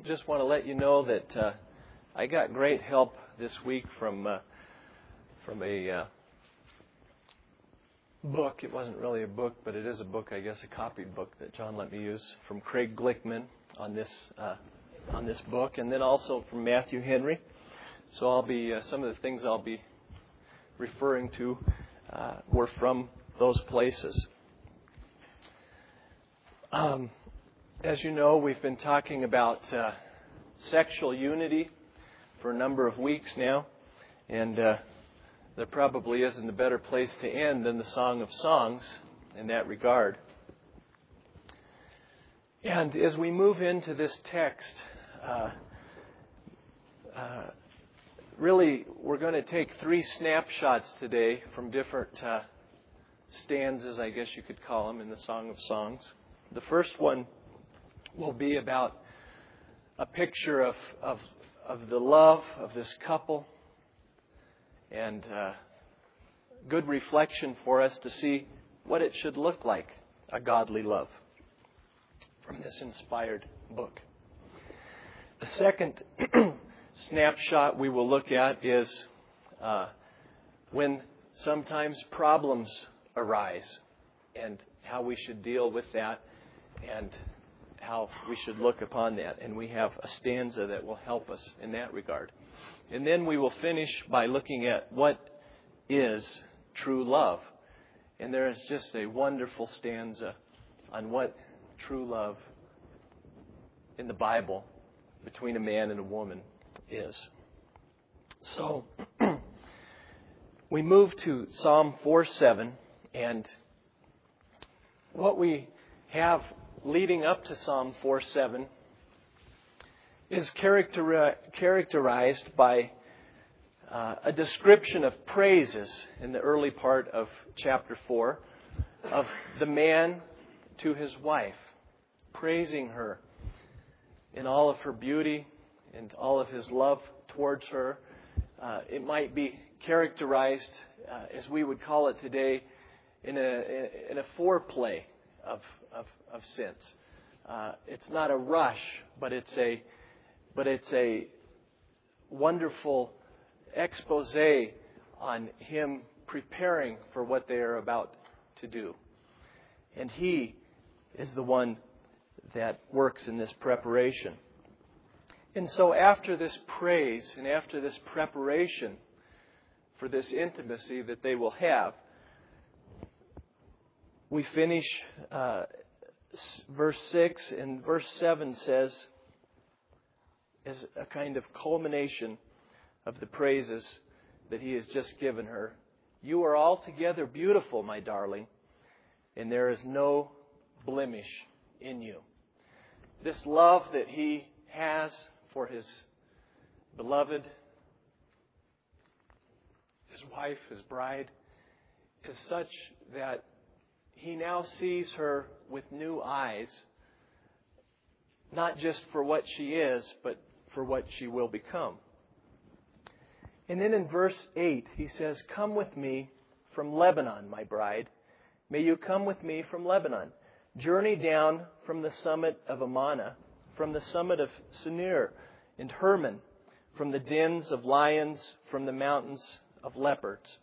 just want to let you know that I got great help this week from a book. It wasn't really a book, but it is a book, I guess, a copied book that John let me use from Craig Glickman on this book, and then also from Matthew Henry. So I'll be some of the things I'll be referring to were from those places. As you know, we've been talking about sexual unity for a number of weeks now, and there probably isn't a better place to end than the Song of Songs in that regard. And as we move into this text, really we're going to take 3 snapshots today from different stanzas, I guess you could call them, in the Song of Songs. The first one will be about a picture of the love of this couple, and good reflection for us to see what it should look like, a godly love, from this inspired book. The second snapshot we will look at is when sometimes problems arise and how we should deal with that and how we should look upon that. And we have a stanza that will help us in that regard. And then we will finish by looking at what is true love. And there is just a wonderful stanza on what true love in the Bible between a man and a woman is. So we move to Psalm 4:7, and what we have leading up to Psalm 4:7 is characterized by a description of praises in the early part of chapter 4 of the man to his wife, praising her in all of her beauty and all of his love towards her. It might be characterized, as we would call it today, in a foreplay of sense. It's not a rush, but it's a wonderful expose on him preparing for what they are about to do. And he is the one that works in this preparation. And so after this praise and after this preparation for this intimacy that they will have, we finish verse 6, and verse 7 says, as a kind of culmination of the praises that he has just given her, "You are altogether beautiful, my darling, and there is no blemish in you." This love that he has for his beloved, his wife, his bride, is such that he now sees her with new eyes, not just for what she is, but for what she will become. And then in verse 8, he says, "Come with me from Lebanon, my bride. May you come with me from Lebanon. Journey down from the summit of Amana, from the summit of Senir and Hermon, from the dens of lions, from the mountains of leopards."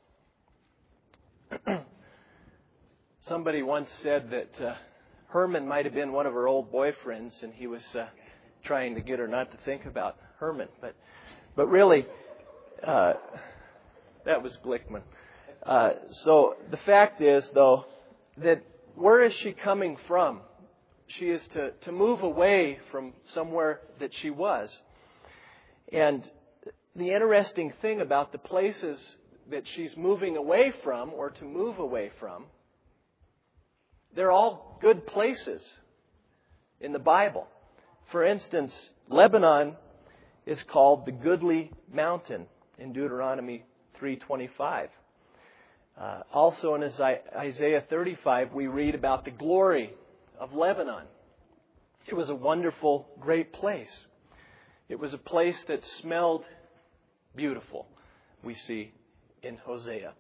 Somebody once said that Herman might have been one of her old boyfriends, and he was trying to get her not to think about Herman. But really, that was Glickman. So the fact is, though, that where is she coming from? She is to move away from somewhere that she was. And the interesting thing about the places that she's moving away from, or to move away from, they're all good places in the Bible. For instance, Lebanon is called the goodly mountain in Deuteronomy 3:25. Also in Isaiah 35, we read about the glory of Lebanon. It was a wonderful, great place. It was a place that smelled beautiful, we see in Hosea.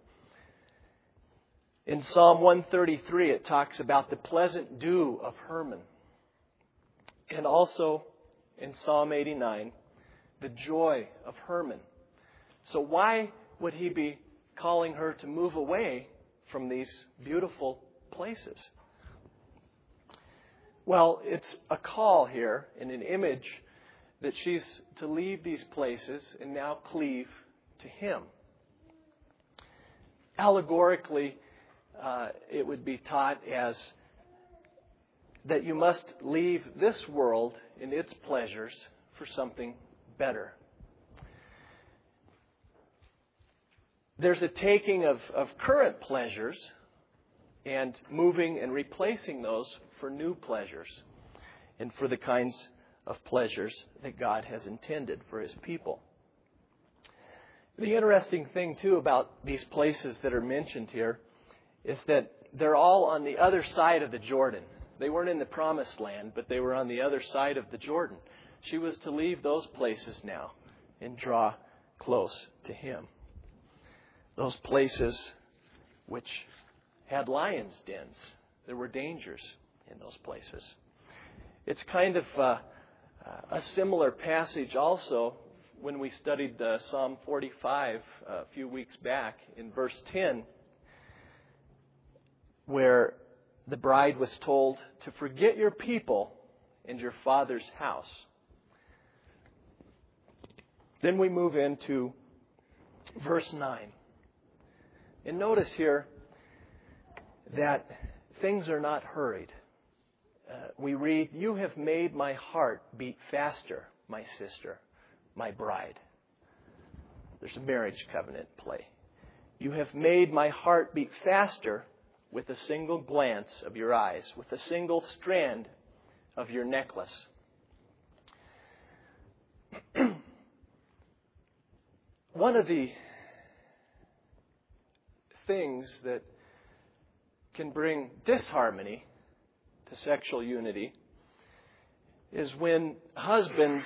In Psalm 133, it talks about the pleasant dew of Hermon. And also in Psalm 89 the joy of Hermon. So why would he be calling her to move away from these beautiful places? Well, it's a call here and an image that she's to leave these places and now cleave to him. Allegorically, it would be taught as that you must leave this world and its pleasures for something better. There's a taking of current pleasures and moving and replacing those for new pleasures and for the kinds of pleasures that God has intended for His people. The interesting thing, too, about these places that are mentioned here is that they're all on the other side of the Jordan. They weren't in the Promised Land, but they were on the other side of the Jordan. She was to leave those places now and draw close to Him. Those places which had lions' dens. There were dangers in those places. It's kind of a similar passage also when we studied Psalm 45 a few weeks back in verse 10, where the bride was told to forget your people and your father's house. Then we move into verse 9. And notice here that things are not hurried. We read, "You have made my heart beat faster, my sister, my bride." There's a marriage covenant play. "You have made my heart beat faster with a single glance of your eyes, with a single strand of your necklace." One of the things that can bring disharmony to sexual unity is when husbands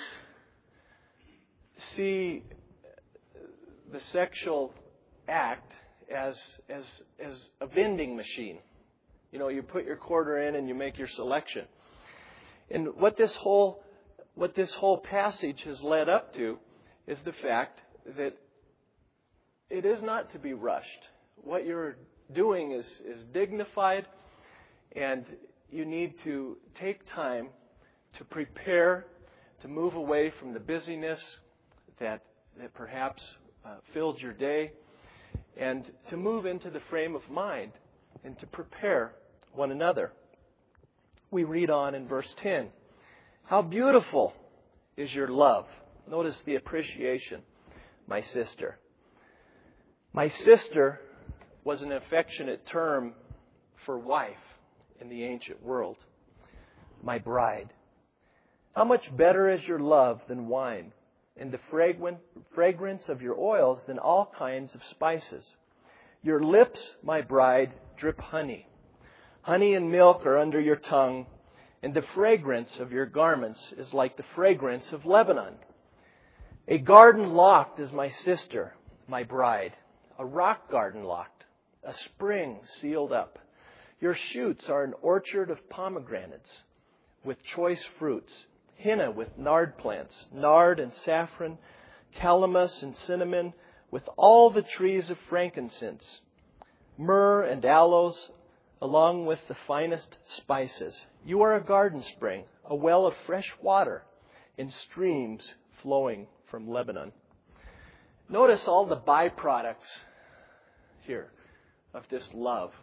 see the sexual act as a vending machine. You know, you put your quarter in and you make your selection. And what this whole passage has led up to is the fact that it is not to be rushed. What you're doing is dignified, and you need to take time to prepare to move away from the busyness that perhaps filled your day, and to move into the frame of mind and to prepare one another. We read on in verse 10, "How beautiful is your love." Notice the appreciation, "my sister." My sister was an affectionate term for wife in the ancient world. My bride. "How much better is your love than wine, and the fragrance of your oils than all kinds of spices. Your lips, my bride, drip honey. Honey and milk are under your tongue, and the fragrance of your garments is like the fragrance of Lebanon. A garden locked is my sister, my bride, a rock garden locked, a spring sealed up. Your shoots are an orchard of pomegranates with choice fruits, henna with nard plants, nard and saffron, calamus and cinnamon, with all the trees of frankincense, myrrh and aloes, along with the finest spices. You are a garden spring, a well of fresh water, in streams flowing from Lebanon." Notice all the byproducts here of this love.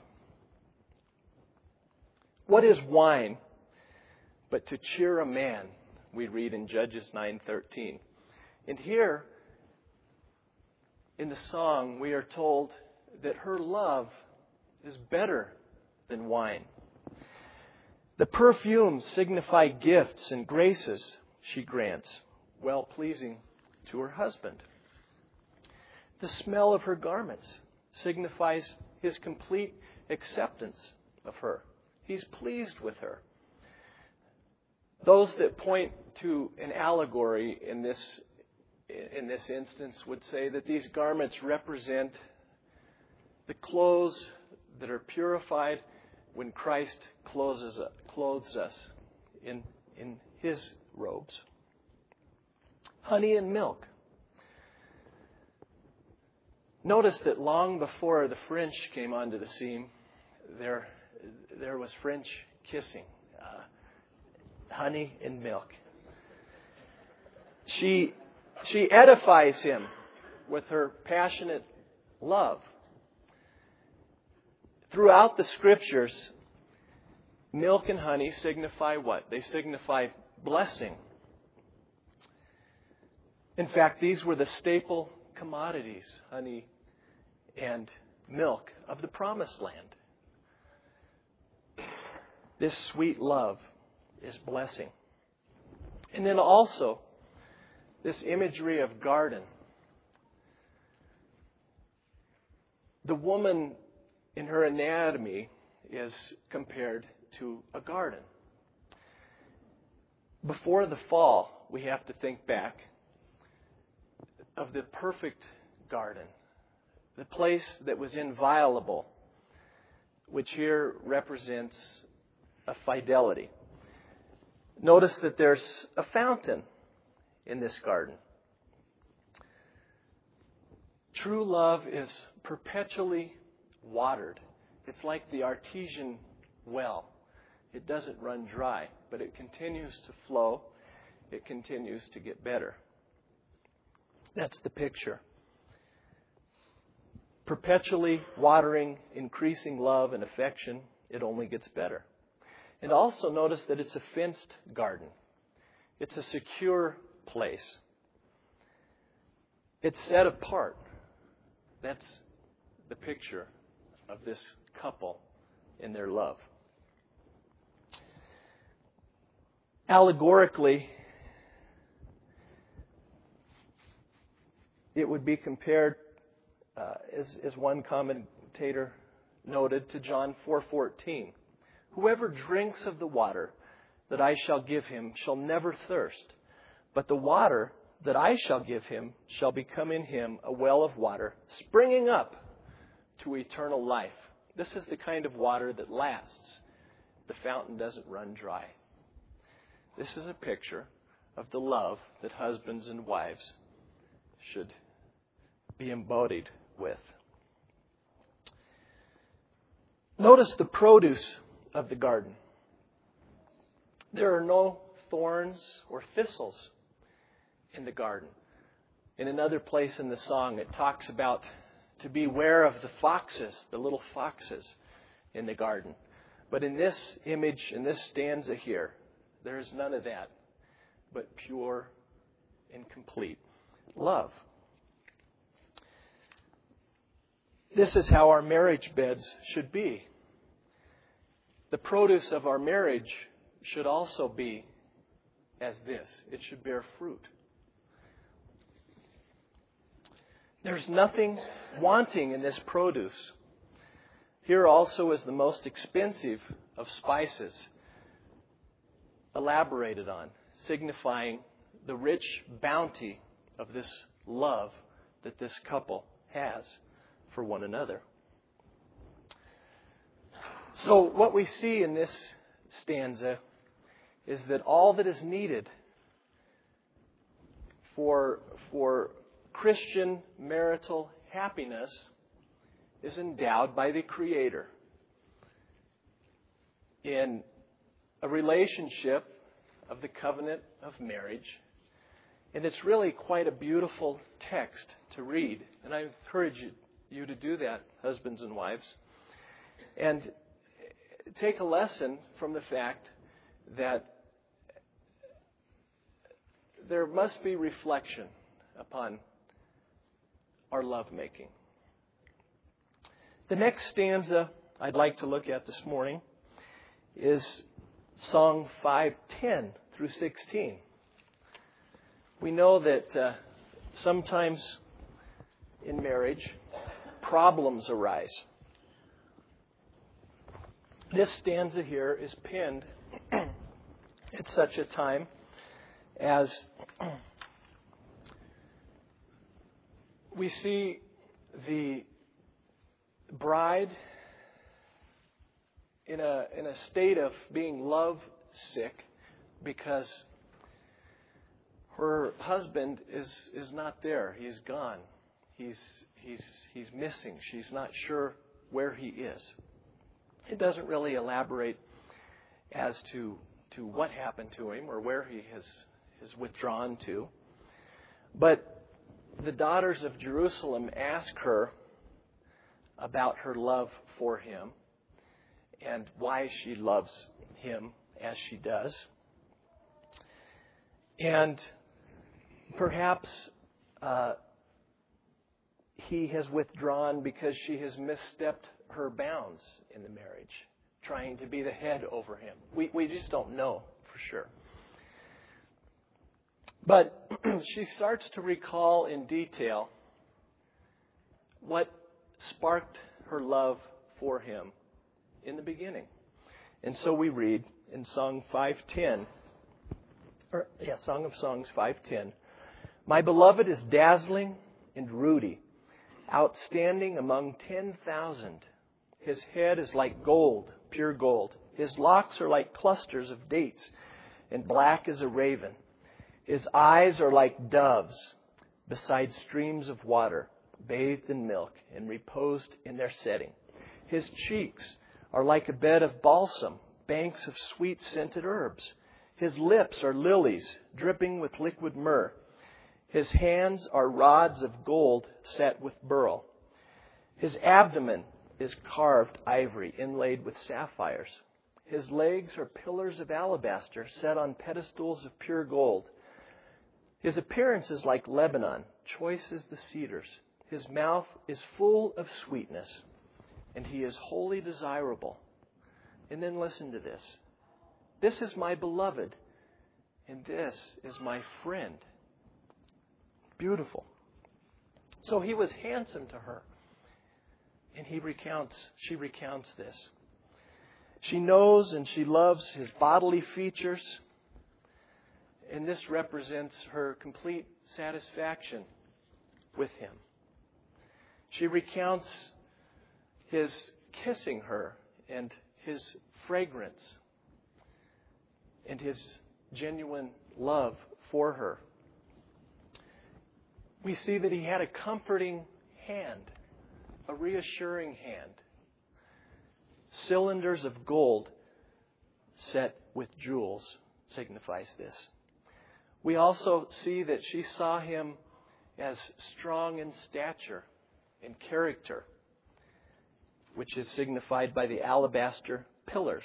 What is wine but to cheer a man? We read in Judges 9:13. And here, in the song, we are told that her love is better than wine. The perfumes signify gifts and graces she grants, well-pleasing to her husband. The smell of her garments signifies his complete acceptance of her. He's pleased with her. Those that point to an allegory in this instance would say that these garments represent the clothes that are purified when Christ clothes us in His robes. honey and milk. Notice that long before the French came onto the scene, there was French kissing, honey and milk. She edifies him with her passionate love. Throughout the Scriptures, milk and honey signify what? They signify blessing. In fact, these were the staple commodities, honey and milk, of the Promised Land. This sweet love is blessing. And then also, this imagery of garden. The woman in her anatomy is compared to a garden. Before the fall, we have to think back of the perfect garden, the place that was inviolable, which here represents a fidelity. Notice that there's a fountain in this garden. True love is perpetually watered. It's like the artesian well. It doesn't run dry, but it continues to flow. It continues to get better. That's the picture. Perpetually watering, increasing love and affection, it only gets better. And also notice that it's a fenced garden. It's a secure place. It's set apart. That's the picture of this couple in their love. Allegorically, it would be compared, as one commentator noted, to John 4:14. Whoever drinks of the water that I shall give him shall never thirst, but the water that I shall give him shall become in him a well of water, springing up to eternal life. This is the kind of water that lasts. The fountain doesn't run dry. This is a picture of the love that husbands and wives should be embodied with. Notice the produce of the garden. There are no thorns or thistles in the garden. In another place in the song, it talks about to beware of the foxes, the little foxes in the garden. But in this image, in this stanza here, there is none of that, but pure and complete love. This is how our marriage beds should be. The produce of our marriage should also be as this. It should bear fruit. There's nothing wanting in this produce. Here also is the most expensive of spices elaborated on, signifying the rich bounty of this love that this couple has for one another. So what we see in this stanza is that all that is needed for Christian marital happiness is endowed by the Creator in a relationship of the covenant of marriage. And it's really quite a beautiful text to read. And I encourage you to do that, husbands and wives. And take a lesson from the fact that there must be reflection upon our lovemaking. The next stanza I'd like to look at this morning is Song 5:10 through 16. We know that sometimes in marriage, problems arise. This stanza here is penned at such a time as we see the bride in a state of being love sick because her husband is not there. He's gone. He's missing. She's not sure where he is. It doesn't really elaborate as to what happened to him or where he has withdrawn to. But the daughters of Jerusalem ask her about her love for him and why she loves him as she does. And perhaps he has withdrawn because she has misstepped her bounds in the marriage, trying to be the head over him. We just don't know for sure. But she starts to recall in detail what sparked her love for him in the beginning. And so we read in Song of Songs 5:10, "My beloved is dazzling and ruddy, outstanding among 10,000. His head is like gold, pure gold. His locks are like clusters of dates, and black as a raven. His eyes are like doves beside streams of water, bathed in milk and reposed in their setting. His cheeks are like a bed of balsam, banks of sweet scented herbs. His lips are lilies dripping with liquid myrrh. His hands are rods of gold set with beryl. His abdomen is carved ivory inlaid with sapphires. His legs are pillars of alabaster set on pedestals of pure gold. His appearance is like Lebanon, choice as the cedars. His mouth is full of sweetness, and he is wholly desirable." And then listen to this. "This is my beloved, and this is my friend." Beautiful. So he was handsome to her. And she recounts this. She knows and she loves his bodily features. And this represents her complete satisfaction with him. She recounts his kissing her and his fragrance and his genuine love for her. We see that he had a comforting hand, a reassuring hand. Cylinders of gold set with jewels signifies this. We also see that she saw him as strong in stature and character, which is signified by the alabaster pillars.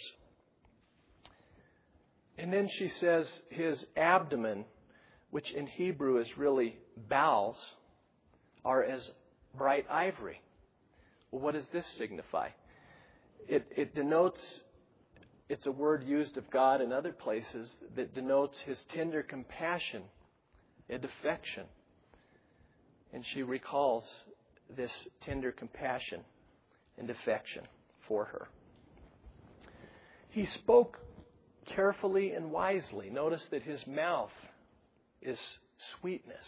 And then she says his abdomen, which in Hebrew is really bowels, are as bright ivory. Well, what does this signify? It denotes, it's a word used of God in other places that denotes his tender compassion and affection. And she recalls this tender compassion and affection for her. He spoke carefully and wisely. Notice that his mouth is sweetness.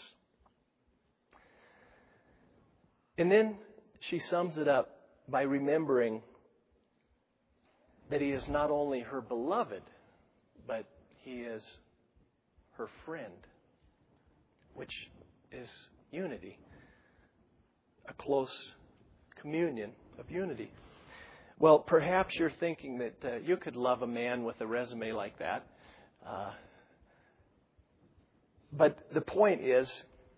And then she sums it up by remembering that he is not only her beloved, but he is her friend, which is unity, a close communion of unity. Well, perhaps you're thinking that you could love a man with a resume like that. But the point is,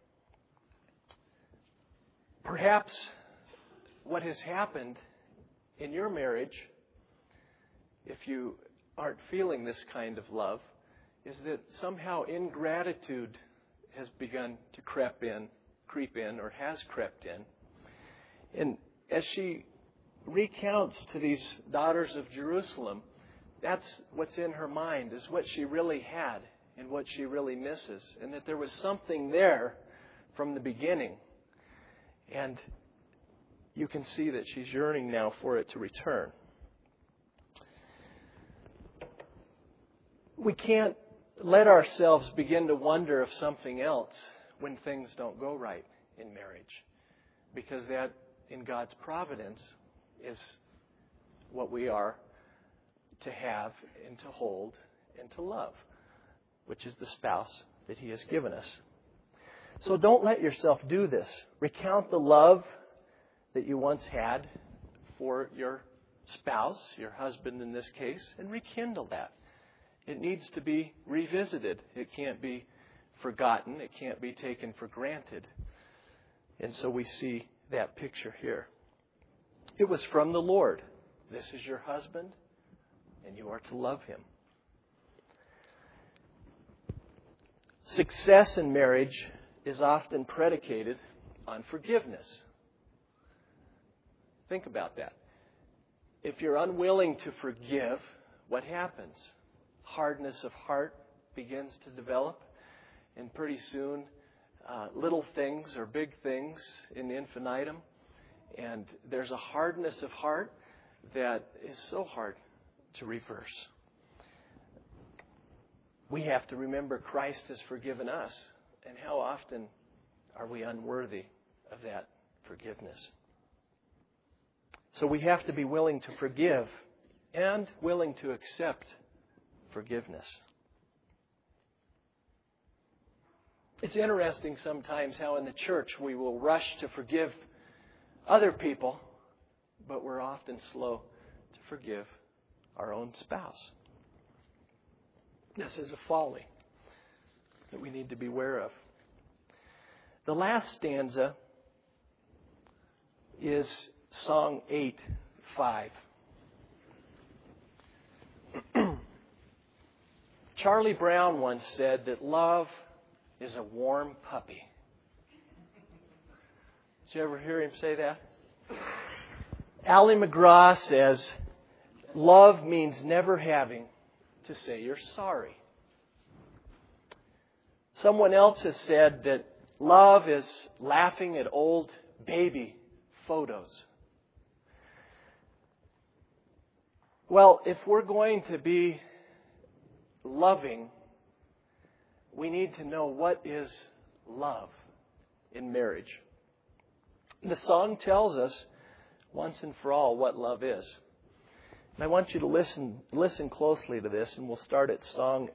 perhaps what has happened in your marriage, if you aren't feeling this kind of love, is that somehow ingratitude has begun to creep in, or has crept in. And as she recounts to these daughters of Jerusalem, that's what's in her mind, is what she really had and what she really misses. And that there was something there from the beginning. And you can see that she's yearning now for it to return. We can't let ourselves begin to wonder of something else when things don't go right in marriage. Because that, in God's providence, is what we are to have and to hold and to love, which is the spouse that He has given us. So don't let yourself do this. Recount the love that you once had for your spouse, your husband in this case, and rekindle that. It needs to be revisited. It can't be forgotten. It can't be taken for granted. And so we see that picture here. It was from the Lord. This is your husband, and you are to love him. Success in marriage is often predicated on forgiveness. Think about that. If you're unwilling to forgive, what happens? Hardness of heart begins to develop, and pretty soon little things or big things in infinitum, and there's a hardness of heart that is so hard to reverse. We have to remember Christ has forgiven us, and how often are we unworthy of that forgiveness? So we have to be willing to forgive and willing to accept forgiveness. It's interesting sometimes how in the church we will rush to forgive other people, but we're often slow to forgive our own spouse. This is a folly that we need to be aware of. The last stanza is Song 8:5. Charlie Brown once said that love is a warm puppy. Did you ever hear him say that? Ally McGraw says, love means never having to say you're sorry. Someone else has said that love is laughing at old baby photos. Well, if we're going to be loving, we need to know what is love in marriage. The song tells us once and for all what love is. And I want you to listen closely to this, and we'll start at Song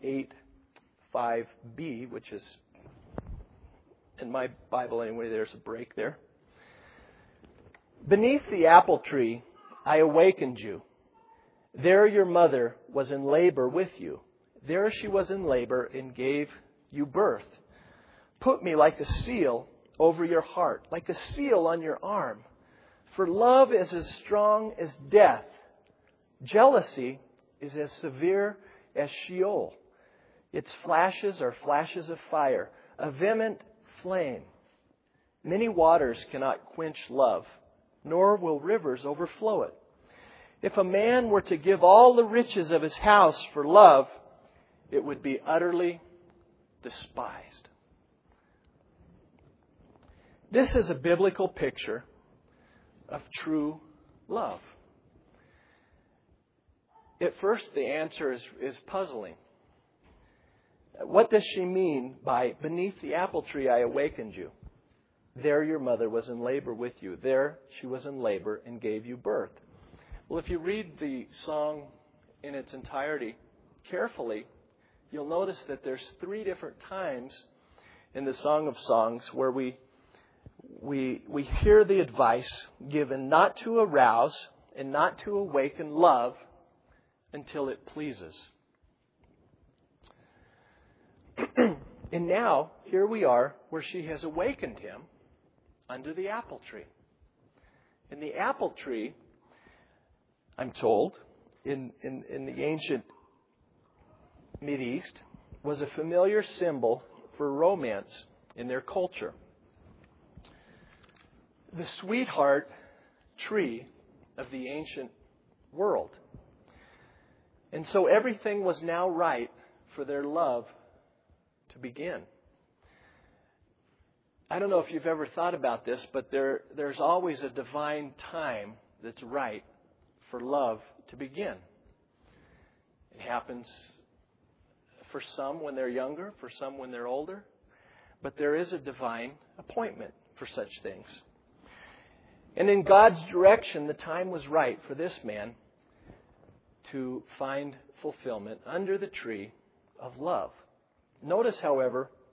8:5b, which is, in my Bible anyway, there's a break there. Beneath the apple tree, I awakened you. There your mother was in labor with you. There she was in labor and gave you birth. Put me like a seal over your heart, like a seal on your arm. For love is as strong as death. Jealousy is as severe as Sheol. Its flashes are flashes of fire, a vehement flame. Many waters cannot quench love, nor will rivers overflow it. If a man were to give all the riches of his house for love, it would be utterly despised. This is a biblical picture of true love. At first, the answer is puzzling. What does she mean by, beneath the apple tree I awakened you? There your mother was in labor with you. There she was in labor and gave you birth. Well, if you read the song in its entirety carefully, you'll notice that there's 3 different times in the Song of Songs where we hear the advice given not to arouse and not to awaken love until it pleases. And now, here we are where she has awakened him under the apple tree. And the apple tree, I'm told, in the ancient Mideast, was a familiar symbol for romance in their culture. The sweetheart tree of the ancient world. And so everything was now right for their love to begin. I don't know if you've ever thought about this, but there's always a divine time that's right for love to begin. It happens for some when they're younger, for some when they're older. But there is a divine appointment for such things. And in God's direction, the time was right for this man to find fulfillment under the tree of love. Notice, however,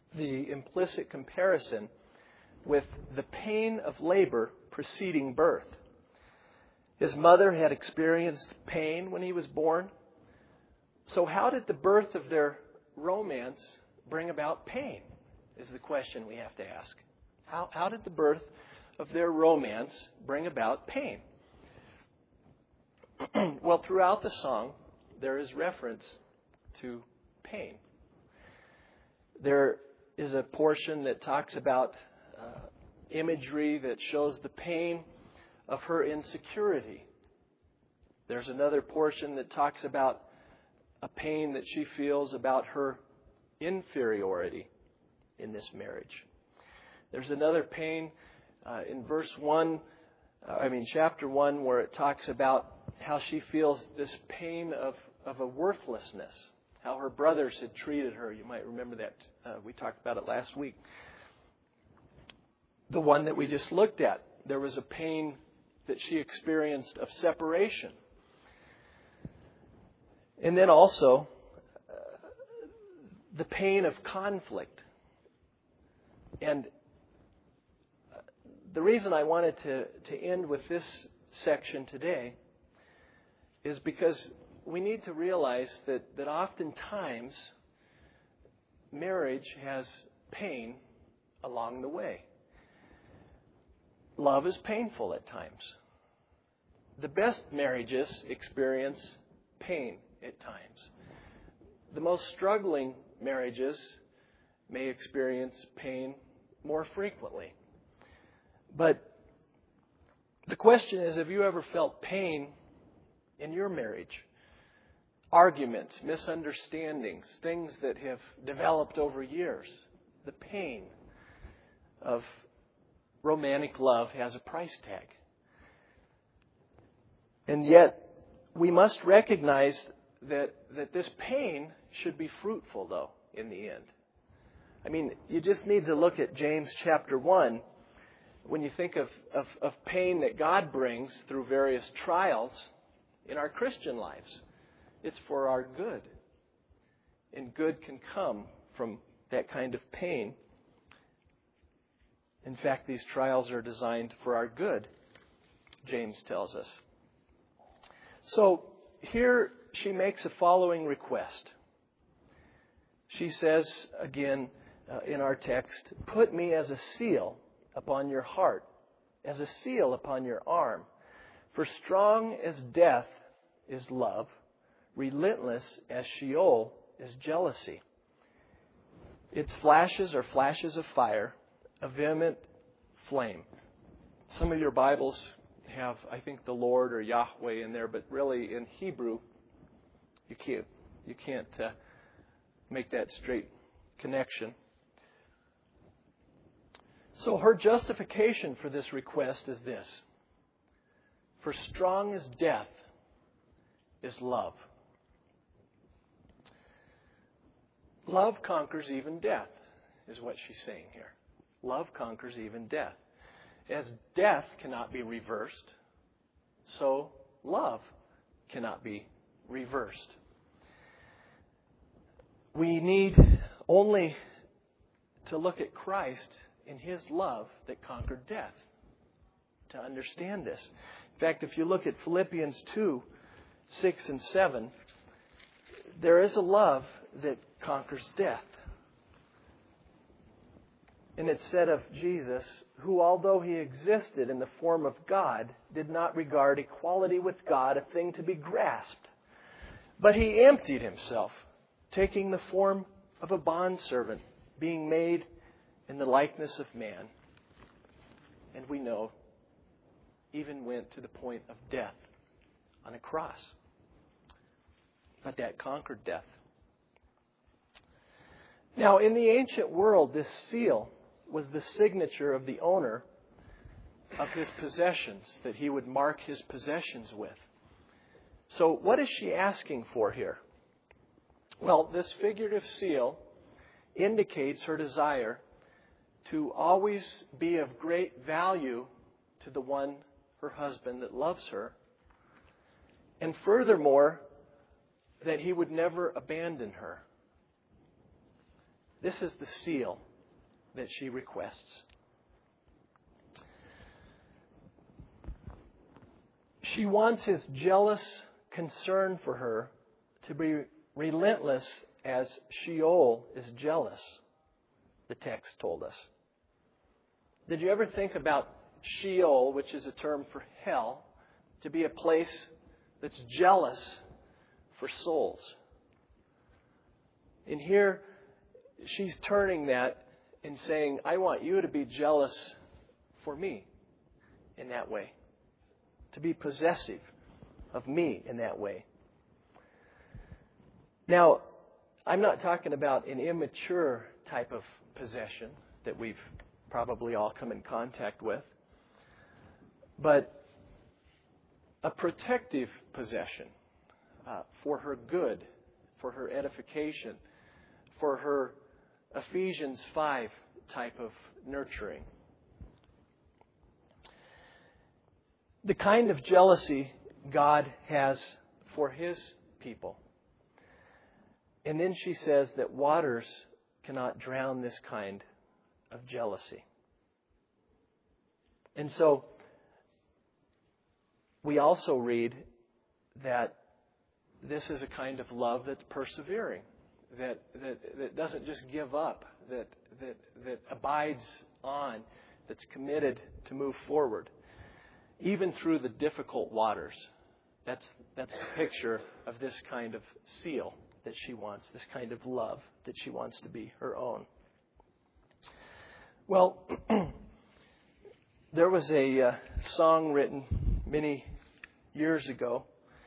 the implicit comparison with the pain of labor preceding birth. His mother had experienced pain when he was born. So how did the birth of their romance bring about pain, is the question we have to ask. How did the birth of their romance bring about pain? Well, throughout the song, there is reference to pain. There is a portion that talks about imagery that shows the pain of her insecurity. There's another portion that talks about a pain that she feels about her inferiority in this marriage. There's another pain in chapter 1, where it talks about how she feels this pain of a worthlessness, how her brothers had treated her. You might remember that. We talked about it last week. The one that we just looked at, there was a pain that she experienced of separation. And then also the pain of conflict. And the reason I wanted to end with this section today is because we need to realize that oftentimes marriage has pain along the way. Love is painful at times. The best marriages experience pain at times. The most struggling marriages may experience pain more frequently. But the question is, have you ever felt pain in your marriage? Arguments, misunderstandings, things that have developed over years. The pain of romantic love has a price tag. And yet, we must recognize that this pain should be fruitful, though, in the end. I mean, you just need to look at James chapter 1. When you think of pain that God brings through various trials in our Christian lives, it's for our good. And good can come from that kind of pain. In fact, these trials are designed for our good, James tells us. So here she makes a following request. She says, again, in our text, "Put me as a seal upon your heart, as a seal upon your arm. For strong as death is love, relentless as Sheol is jealousy. Its flashes are flashes of fire, a vehement flame." Some of your Bibles have, I think, the Lord or Yahweh in there, but really in Hebrew, you can't make that straight connection. So her justification for this request is this: for strong as death is love. Love conquers even death, is what she's saying here. Love conquers even death. As death cannot be reversed, so love cannot be reversed. We need only to look at Christ in His love that conquered death to understand this. In fact, if you look at Philippians 2, 6 and 7, there is a love that conquers death. And it said of Jesus, who, although He existed in the form of God, did not regard equality with God a thing to be grasped. But He emptied Himself, taking the form of a bondservant, being made in the likeness of man. And we know, even went to the point of death on a cross. But that conquered death. Now, in the ancient world, this seal was the signature of the owner of his possessions, that he would mark his possessions with. So what is she asking for here? Well, this figurative seal indicates her desire to always be of great value to the one, her husband, that loves her. And furthermore, that he would never abandon her. This is the seal that she requests. She wants his jealous concern for her to be relentless as Sheol is jealous, the text told us. Did you ever think about Sheol, which is a term for hell, to be a place that's jealous for souls? And here she's turning that and saying, I want you to be jealous for me in that way, to be possessive of me in that way. Now, I'm not talking about an immature type of possession that we've probably all come in contact with, but a protective possession for her good, for her edification, for her Ephesians 5 type of nurturing. The kind of jealousy God has for His people. And then she says that waters cannot drown this kind of jealousy. And so we also read that this is a kind of love that's persevering, that doesn't just give up, that abides on, that's committed to move forward, even through the difficult waters. That's the picture of this kind of seal that she wants, this kind of love that she wants to be her own. Well, there was a song written many years ago,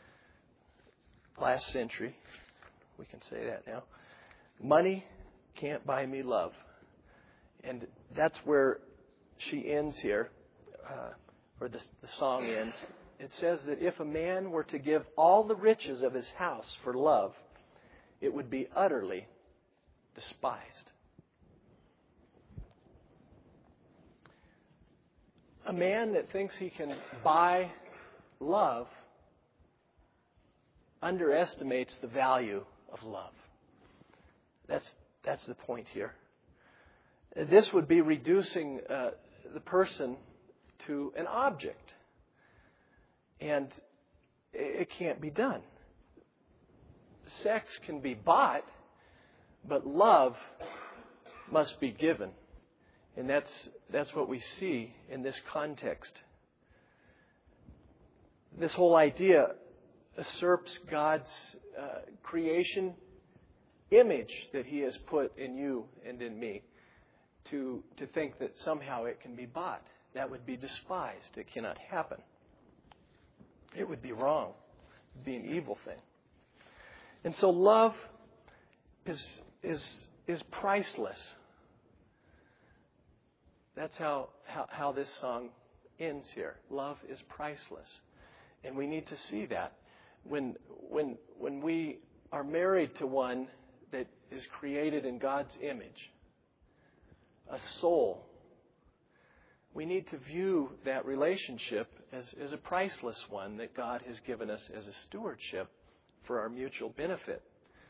last century, we can say that now. Money can't buy me love. And that's where she ends here, or the song ends. It says that if a man were to give all the riches of his house for love, it would be utterly despised. A man that thinks he can buy love underestimates the value of love. That's the point here. This would be reducing the person to an object. And it can't be done. Sex can be bought, but love must be given. And that's what we see in this context. This whole idea usurps God's creation image that He has put in you and in me to think that somehow it can be bought. That would be despised. It cannot happen. It would be wrong. It would be an evil thing. And so love is priceless. That's how this song ends here. Love is priceless. And we need to see that. When we are married to one that is created in God's image, a soul, we need to view that relationship as a priceless one that God has given us as a stewardship for our mutual benefit.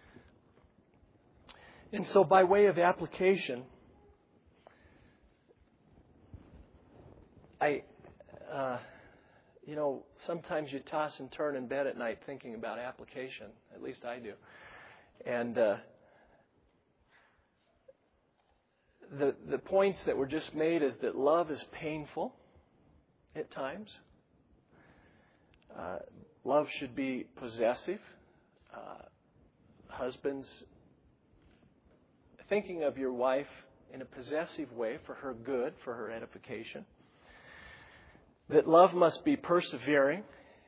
And so by way of application, sometimes you toss and turn in bed at night thinking about application. At least I do. And the points that were just made is that love is painful at times. Love should be possessive. Husbands, thinking of your wife in a possessive way for her good, for her edification. That love must be persevering.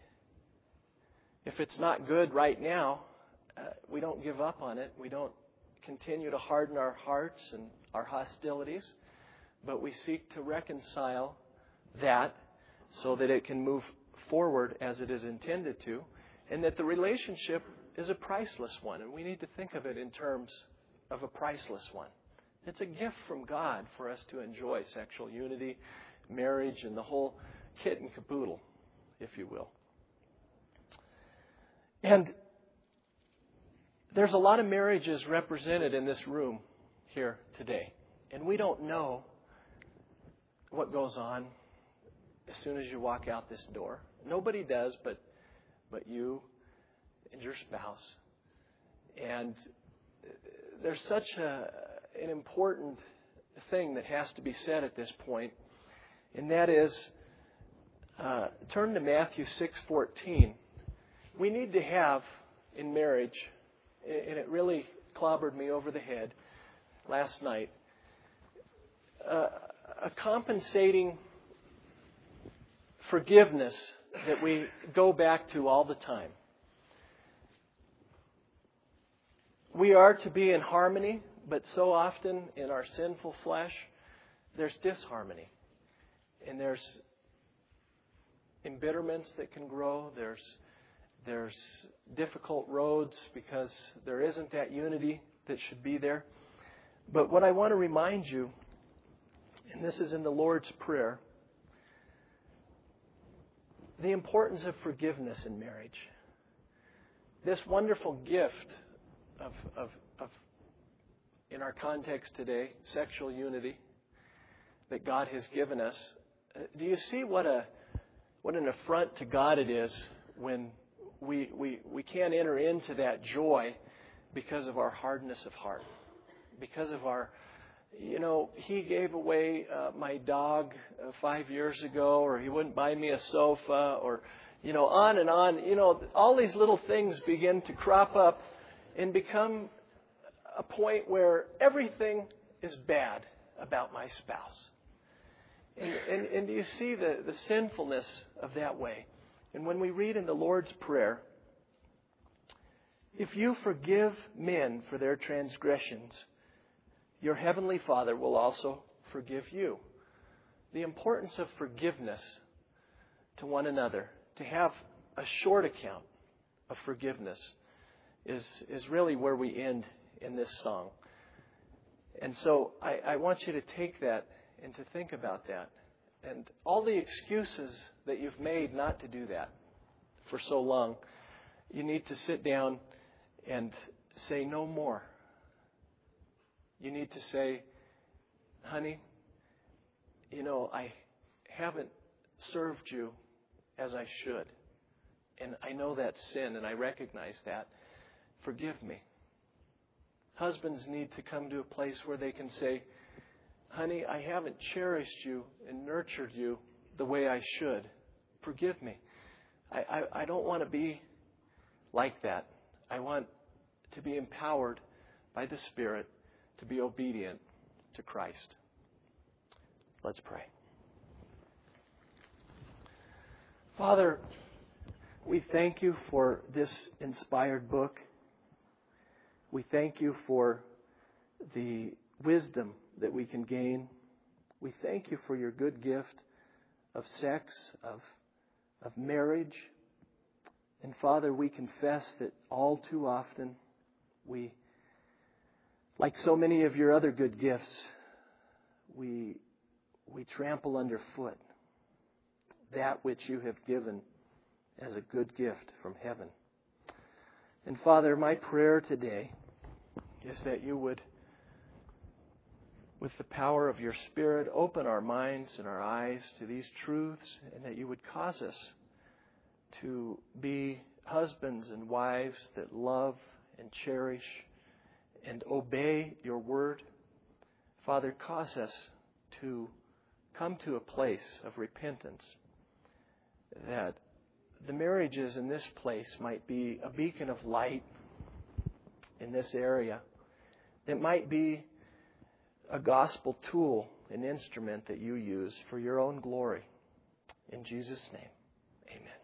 If it's not good right now, we don't give up on it. We don't continue to harden our hearts and our hostilities, but we seek to reconcile that so that it can move forward as it is intended to, and that the relationship is a priceless one, and we need to think of it in terms of a priceless one. It's a gift from God for us to enjoy sexual unity, marriage, and the whole kit and caboodle, if you will. And there's a lot of marriages represented in this room here today. And we don't know what goes on as soon as you walk out this door. Nobody does but you and your spouse. And there's such an important thing that has to be said at this point, and that is, turn to Matthew 6:14. We need to have in marriage, and it really clobbered me over the head last night, a compensating forgiveness that we go back to all the time. We are to be in harmony, but so often in our sinful flesh, there's disharmony. And there's embitterments that can grow. There's difficult roads because there isn't that unity that should be there. But what I want to remind you, and this is in the Lord's Prayer, the importance of forgiveness in marriage. This wonderful gift of in our context today, sexual unity that God has given us. Do you see what an affront to God it is when we can't enter into that joy because of our hardness of heart, because of our, he gave away my dog 5 years ago, or he wouldn't buy me a sofa, or on and on. All these little things begin to crop up and become a point where everything is bad about my spouse. And do you see the sinfulness of that way? And when we read in the Lord's Prayer, if you forgive men for their transgressions, your heavenly Father will also forgive you. The importance of forgiveness to one another, to have a short account of forgiveness, is really where we end in this song. And so I want you to take that and to think about that. And all the excuses that you've made not to do that for so long, you need to sit down and say no more. You need to say, honey, I haven't served you as I should. And I know that's sin, and I recognize that. Forgive me. Husbands need to come to a place where they can say, honey, I haven't cherished you and nurtured you the way I should. Forgive me. I don't want to be like that. I want to be empowered by the Spirit to be obedient to Christ. Let's pray. Father, we thank you for this inspired book. We thank you for the wisdom that we can gain. We thank you for your good gift of sex, of marriage. And Father, we confess that all too often we, like so many of your other good gifts, we trample underfoot that which you have given as a good gift from heaven. And Father, my prayer today is that you would, with the power of your Spirit, open our minds and our eyes to these truths, and that you would cause us to be husbands and wives that love and cherish and obey your word. Father, cause us to come to a place of repentance, that the marriages in this place might be a beacon of light in this area. It might be a gospel tool, an instrument that you use for your own glory. In Jesus' name, amen.